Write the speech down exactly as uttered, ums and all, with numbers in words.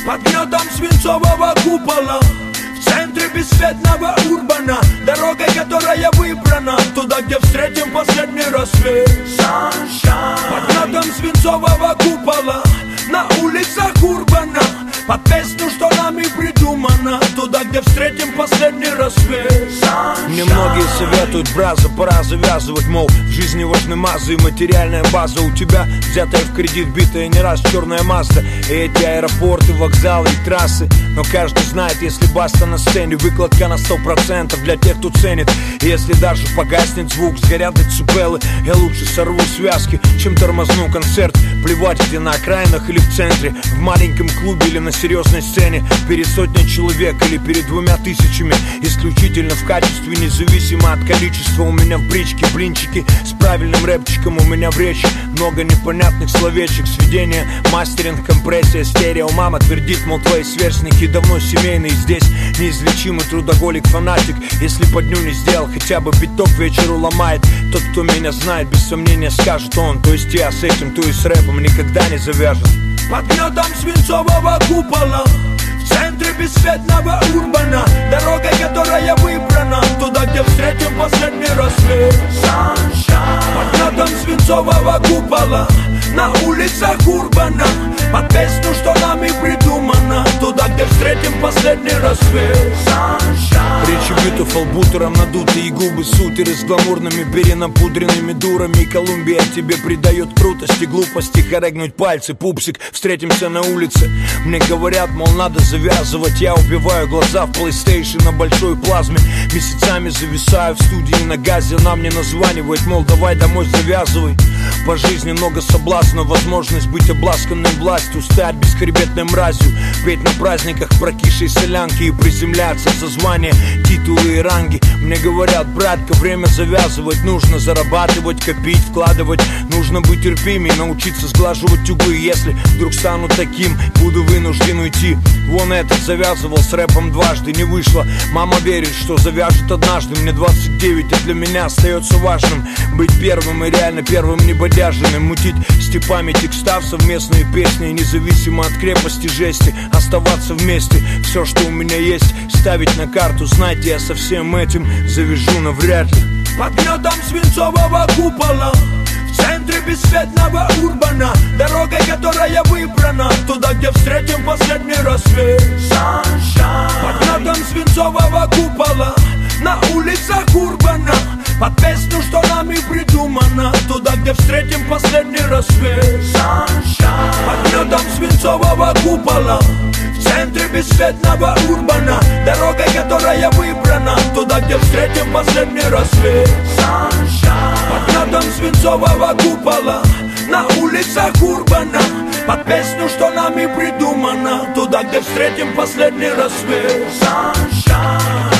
Под гнетом свинцового купола, в центре бесцветного урбана, дорогой, которая выбрана, туда, где встретим последний рассвет. Sunshine. Под гнетом свинцового купола, на улицах урбана, под песню, что нами придумано, туда, где встретим последний рассвет. Мне многие советуют, браза, пора завязывать, мол, в жизни важны мазы и материальная база. У тебя взятая в кредит, битая не раз черная Мазда, и эти аэропорты, вокзалы и трассы. Но каждый знает, если баста на сцене, выкладка на сто процентов для тех, кто ценит. И если даже погаснет звук, сгорят децибелы, я лучше сорву связки, чем тормозну концерт. Плевать, где на окраинах или в центре, в маленьком клубе или на серьезной сцене, перед сотней человек или перед двумя тысячами. Исключительно в качестве, независимо от количества. У меня в бричке блинчики с правильным рэпчиком, у меня в речи много непонятных словечек. Сведение, мастеринг, компрессия, стерео. Мама твердит, мол, твои сверстники давно семейные. Здесь неизлечимый трудоголик, фанатик. Если по дню не сделал, хотя бы биток вечеру ломает. Тот, кто меня знает, без сомнения скажет он. То есть я с этим, то и с рэпом никогда не завяжет. Под гнетом свинцового купола, в центре бесцветного урбана, дорогой, которая выбрана, туда, где встретим последний рассвет. Sunshine. Под гнетом свинцового купола, на улицах урбана, под песню, что нами придумано, туда, где встретим последний рассвет. Sunshine. Речи бьютифул, бутером надутые губы, сутеры с гламурными перенапудренными дурами. Колумбия тебе придает крутости, глупости, хорегнуть пальцы, пупсик, встретимся на улице. Мне говорят, мол, надо завязывать, я убиваю глаза в PlayStation на большой плазме. Месяцами зависаю в студии на газе, она мне названивает, мол, давай домой завязывай. По жизни много соблазна, возможность быть обласканным властью, стать бесхребетной мразью, петь на праздниках прокисшей солянки и приземляться за звания, титулы и ранги. Мне говорят, братка, время завязывать, нужно зарабатывать, копить, вкладывать, нужно быть терпимей, научиться сглаживать углы. Если вдруг стану таким, буду вынужден уйти. Вон этот завязывал с рэпом дважды, не вышло. Мама верит, что завяжет однажды. Мне двадцать девять, а для меня остается важным быть первым и реально первым небодяжным. Мутить степами текстав совместные песни, независимо от крепости жести, оставаться вместе. Все, что у меня есть, ставить на карту. Знаете, я со всем этим завяжу навряд ли. Под гнетом свинцового купола, в центре бесцветного урбана, дорогой, которая выбрана, туда, где встретим последний рассвет. Sunshine. Под гнетом свинцового купола, на улицах урбана, под песню, что нами придумано, туда, где встретим последний рассвет. Sunshine. Под гнетом свинцового купола, в центре бесцветного урбана, дорогой, которая выбрана, туда, где встретим последний рассвет. Sunshine. Под гнетом свинцового купола, на улицах урбана, под песню, что нами придумано, туда, где встретим последний рассвет. Sunshine.